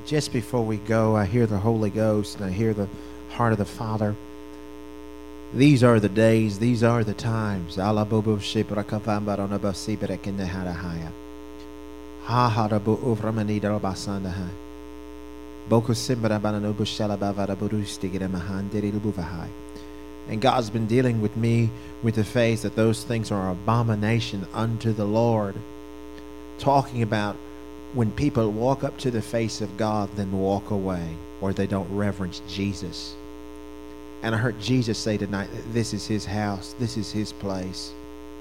just before we go, I hear the Holy Ghost and I hear the heart of the Father. These are the days, these are the times. And God's been dealing with me with the faith that those things are abomination unto the Lord. Talking about when people walk up to the face of God, then walk away, or they don't reverence Jesus. And I heard Jesus say tonight, this is his house, this is his place.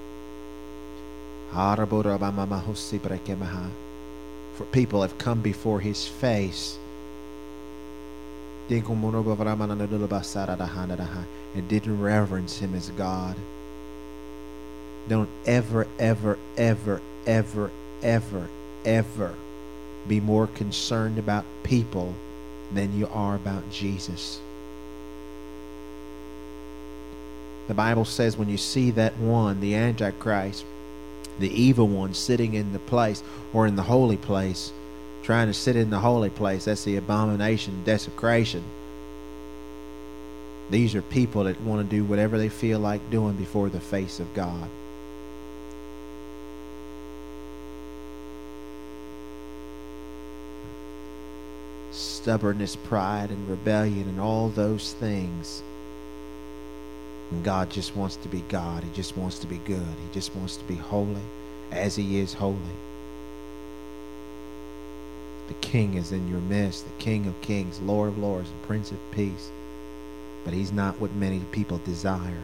For people have come before his face and didn't reverence him as God. Don't ever, ever, ever, ever, ever, ever be more concerned about people than you are about Jesus. The Bible says when you see that one, the Antichrist, the evil one, sitting in the place or in the holy place, trying to sit in the holy place, that's the abomination, desecration. These are people that want to do whatever they feel like doing before the face of God. Stubbornness, pride, and rebellion, and all those things. And God just wants to be God. He just wants to be good. He just wants to be holy as he is holy. The King is in your midst, the King of kings, Lord of lords, and Prince of peace. But he's not what many people desire.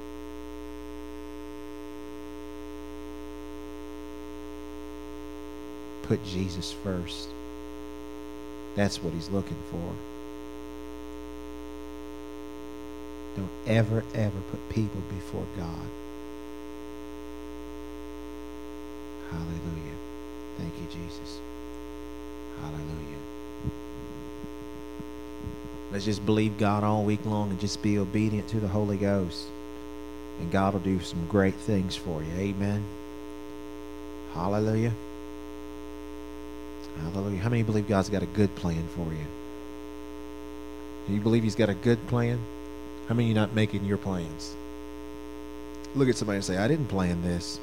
Put Jesus first. That's what he's looking for. Don't ever, ever put people before God. Hallelujah. Thank you, Jesus. Hallelujah. Let's just believe God all week long and just be obedient to the Holy Ghost. And God will do some great things for you. Amen. Hallelujah. Hallelujah. How many believe God's got a good plan for you? Do you believe he's got a good plan? How many of you not making your plans? Look at somebody and say, I didn't plan this.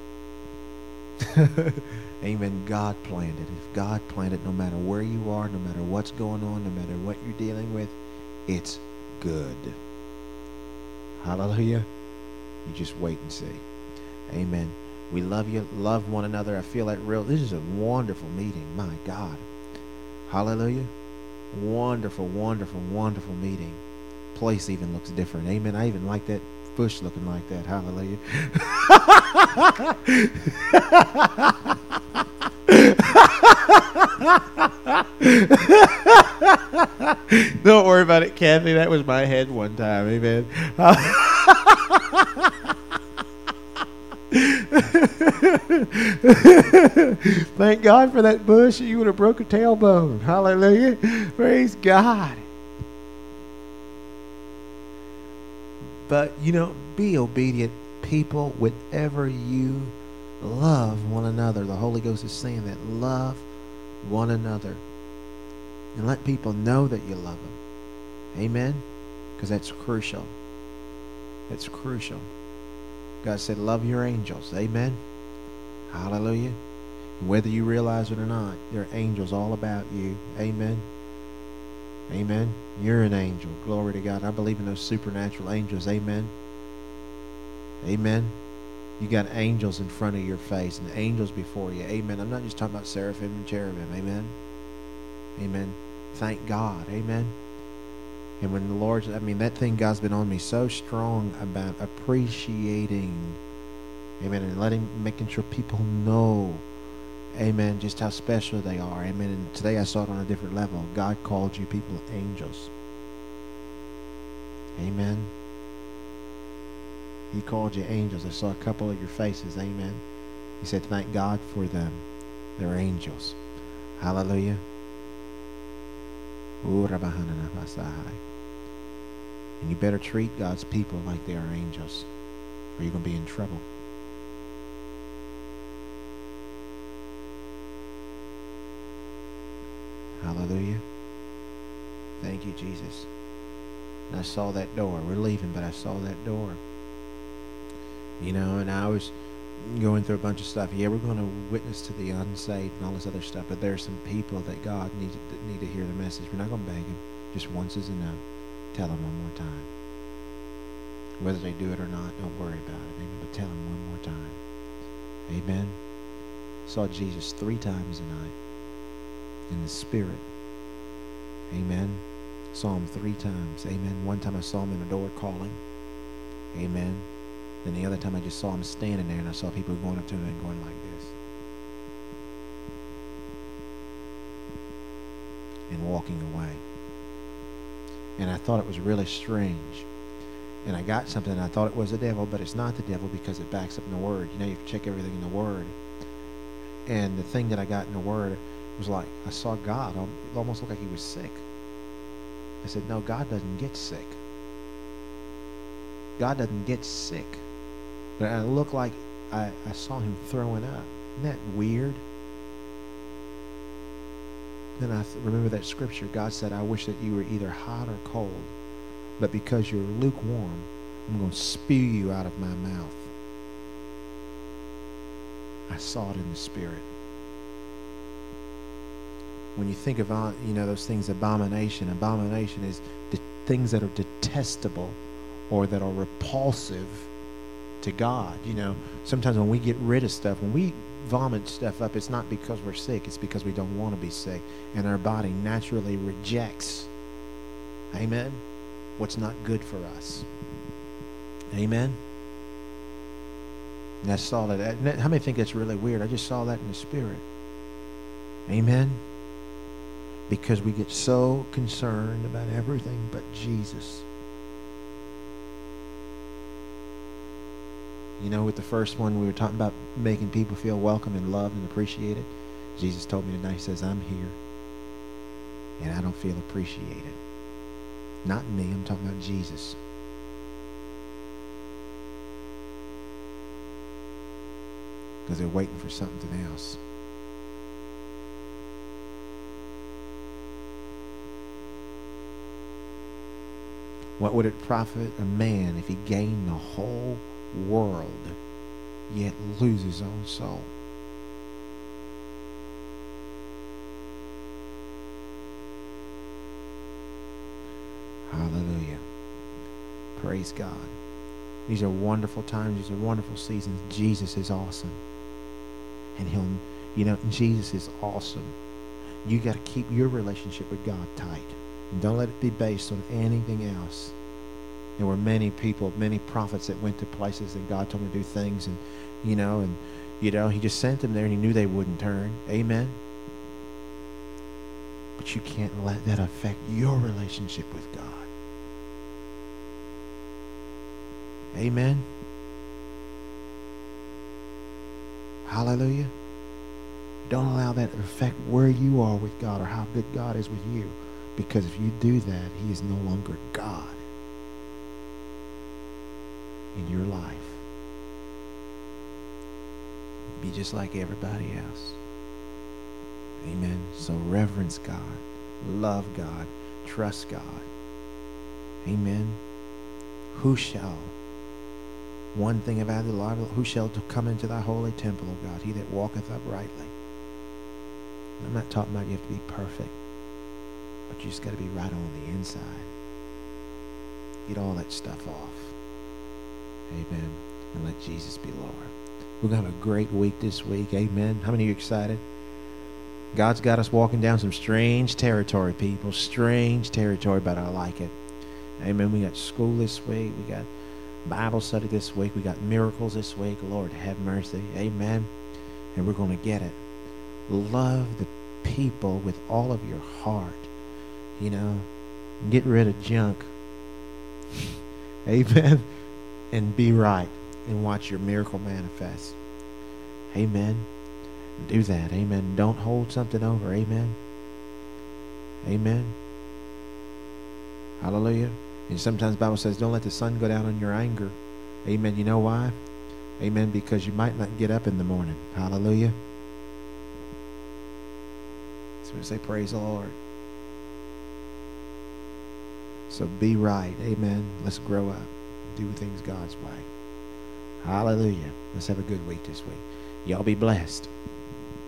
Amen. God planned it. If God planned it, no matter where you are, no matter what's going on, no matter what you're dealing with, it's good. Hallelujah. You just wait and see. Amen. We love you. Love one another. I feel like this is a wonderful meeting. My God. Hallelujah. Wonderful, wonderful, wonderful meeting. Place even looks different. Amen. I even like that bush looking like that. Hallelujah. Don't worry about it, Kathy. That was my head one time. Amen. Thank God for that bush. You would have broke a tailbone. Hallelujah. Praise God. But, be obedient people whenever you love one another. The Holy Ghost is saying that. Love one another. And let people know that you love them. Amen? Because that's crucial. That's crucial. God said, love your angels. Amen? Hallelujah. Whether you realize it or not, there are angels all about you. Amen? Amen. You're an angel. Glory to God. I believe in those supernatural angels. Amen. Amen. You got angels in front of your face and angels before you. Amen. I'm not just talking about seraphim and cherubim. Amen. Amen. Thank God. Amen. And when the Lord, that thing God's been on me so strong about appreciating, amen, and making sure people know, amen, just how special they are. Amen. And today I saw it on a different level. God called you people angels. Amen. He called you angels. I saw a couple of your faces. Amen. He said, thank God for them. They're angels. Hallelujah. And you better treat God's people like they are angels, or you're going to be in trouble. Hallelujah. Thank you, Jesus. And I saw that door. We're leaving, but I saw that door. You know, and I was going through a bunch of stuff. Yeah, we're going to witness to the unsaved and all this other stuff, but there are some people that God need to hear the message. We're not going to beg them. Just once is enough. Tell them one more time. Whether they do it or not, don't worry about it. Amen. But tell them one more time. Amen. Saw Jesus 3 times tonight in the Spirit. Amen. Saw him 3 times. Amen. One time I saw him in a door calling. Amen. Then the other time I just saw him standing there, and I saw people going up to him and going like this. And walking away. And I thought it was really strange. And I got something, and I thought it was the devil, but it's not the devil because it backs up in the Word. You know, you have to check everything in the Word. And the thing that I got in the Word was like, I saw God. It almost looked like he was sick. I said, no, God doesn't get sick. God doesn't get sick. But it looked like I saw him throwing up. Isn't that weird? Then I remember that scripture. God said, I wish that you were either hot or cold. But because you're lukewarm, I'm going to spew you out of my mouth. I saw it in the Spirit. When you think of, those things, abomination is the things that are detestable or that are repulsive to God. You know, sometimes when we get rid of stuff, when we vomit stuff up, it's not because we're sick. It's because we don't want to be sick. And our body naturally rejects, amen, what's not good for us. Amen. And I saw that. How many think that's really weird? I just saw that in the Spirit. Amen. Because we get so concerned about everything but Jesus. You know, with the first one, we were talking about making people feel welcome and loved and appreciated. Jesus told me tonight, he says, I'm here. And I don't feel appreciated. Not me, I'm talking about Jesus. Because they're waiting for something else. What would it profit a man if he gained the whole world, yet lose his own soul? Hallelujah. Praise God. These are wonderful times. These are wonderful seasons. Jesus is awesome. And Jesus is awesome. You got to keep your relationship with God tight. And don't let it be based on anything else. There were many people, many prophets that went to places that God told them to do things, and he just sent them there, and he knew they wouldn't turn. Amen. But you can't let that affect your relationship with God. Amen. Hallelujah. Don't allow that to affect where you are with God or how good God is with you. Because if you do that, he is no longer God in your life. Be just like everybody else. Amen. So reverence God. Love God. Trust God. Amen. One thing about the Lord, who shall come into thy holy temple, O God? He that walketh uprightly. I'm not talking about you have to be perfect. But you just got to be right on the inside. Get all that stuff off. Amen. And let Jesus be Lord. We're going to have a great week this week. Amen. How many of you are excited? God's got us walking down some strange territory, people. Strange territory, but I like it. Amen. We got school this week. We got Bible study this week. We got miracles this week. Lord, have mercy. Amen. And we're going to get it. Love the people with all of your heart. Get rid of junk. Amen. And be right and watch your miracle manifest. Amen. Do that. Amen. Don't hold something over. Amen. Amen. Hallelujah. And sometimes the Bible says, don't let the sun go down on your anger. Amen. You know why? Amen. Because you might not get up in the morning. Hallelujah. It's So we say, praise the Lord. So be right. Amen. Let's grow up. Do things God's way. Hallelujah. Let's have a good week this week. Y'all be blessed.